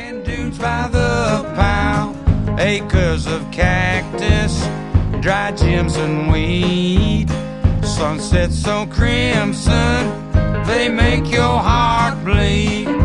Sand dunes by the pound, acres of cactus, dry gems and weed. Sunsets so crimson, they make your heart bleed.